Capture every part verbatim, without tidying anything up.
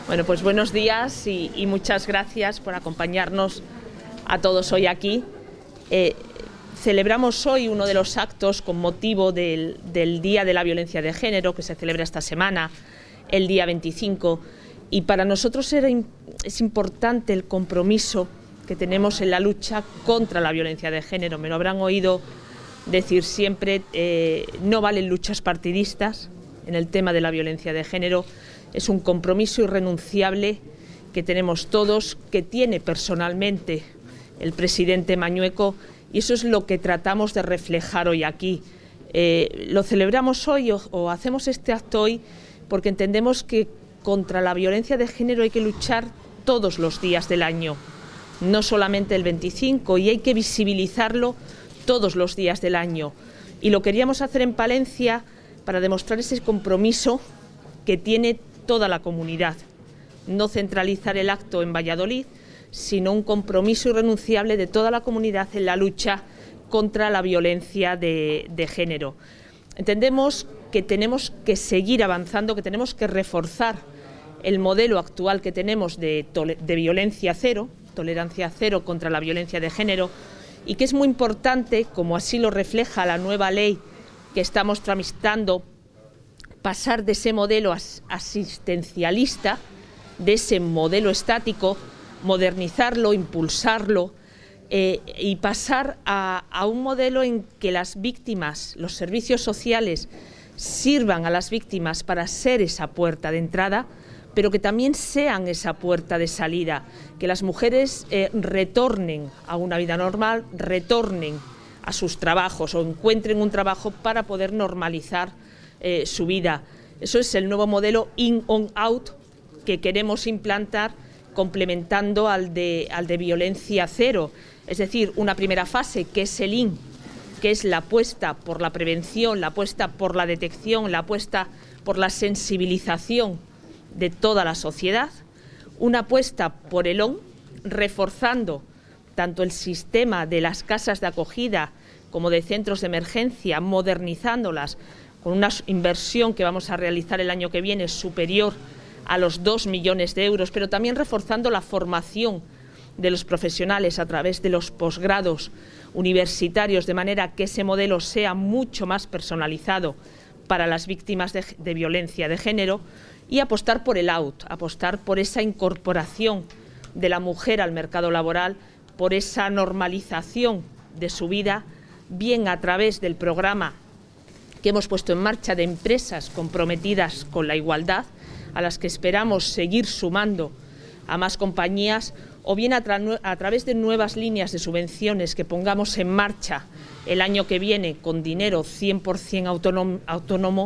Bueno, pues buenos días y, y muchas gracias por acompañarnos a todos hoy aquí. Eh, celebramos hoy uno de los actos con motivo del, del Día de la Violencia de Género, que se celebra esta semana, el día veinticinco, y para nosotros era, es importante el compromiso que tenemos en la lucha contra la violencia de género. Me lo habrán oído decir siempre, eh, no valen luchas partidistas en el tema de la violencia de género. Es un compromiso irrenunciable que tenemos todos, que tiene personalmente el presidente Mañueco, y eso es lo que tratamos de reflejar hoy aquí. Eh, lo celebramos hoy o, o hacemos este acto hoy porque entendemos que contra la violencia de género hay que luchar todos los días del año, no solamente el veinticinco, y hay que visibilizarlo todos los días del año. Y lo queríamos hacer en Palencia para demostrar ese compromiso que tiene toda la comunidad. No centralizar el acto en Valladolid, sino un compromiso irrenunciable de toda la comunidad en la lucha contra la violencia de, de género. Entendemos que tenemos que seguir avanzando, que tenemos que reforzar el modelo actual que tenemos de, de violencia cero, tolerancia cero contra la violencia de género, y que es muy importante, como así lo refleja la nueva ley que estamos tramitando, pasar de ese modelo asistencialista, de ese modelo estático, modernizarlo, impulsarlo eh, y pasar a, a un modelo en que las víctimas, los servicios sociales, sirvan a las víctimas para ser esa puerta de entrada, pero que también sean esa puerta de salida, que las mujeres eh, retornen a una vida normal, retornen a sus trabajos o encuentren un trabajo para poder normalizar eh, su vida. Eso es el nuevo modelo in-on-out que queremos implantar, complementando al de, al de violencia cero. Es decir, una primera fase que es el in, que es la apuesta por la prevención, la apuesta por la detección, la apuesta por la sensibilización de toda la sociedad, una apuesta por el on, reforzando tanto el sistema de las casas de acogida como de centros de emergencia, modernizándolas con una inversión que vamos a realizar el año que viene superior a los dos millones de euros, pero también reforzando la formación de los profesionales a través de los posgrados universitarios, de manera que ese modelo sea mucho más personalizado para las víctimas de, de violencia de género, y apostar por el out, apostar por esa incorporación de la mujer al mercado laboral, por esa normalización de su vida, bien a través del programa que hemos puesto en marcha de empresas comprometidas con la igualdad, a las que esperamos seguir sumando a más compañías, o bien a, tra a través de nuevas líneas de subvenciones que pongamos en marcha el año que viene con dinero cien por cien autónomo, autónomo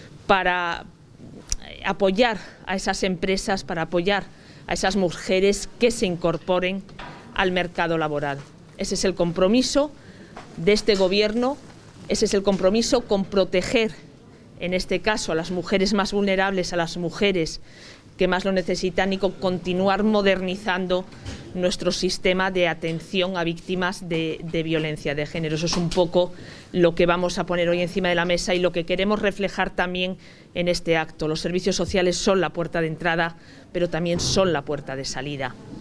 para apoyar a esas empresas, para apoyar a esas mujeres que se incorporen al mercado laboral. Ese es el compromiso de este Gobierno, ese es el compromiso con proteger, en este caso, a las mujeres más vulnerables, a las mujeres que más lo necesitan, y con continuar modernizando nuestro sistema de atención a víctimas de, de violencia de género. Eso es un poco lo que vamos a poner hoy encima de la mesa y lo que queremos reflejar también en este acto. Los servicios sociales son la puerta de entrada, pero también son la puerta de salida.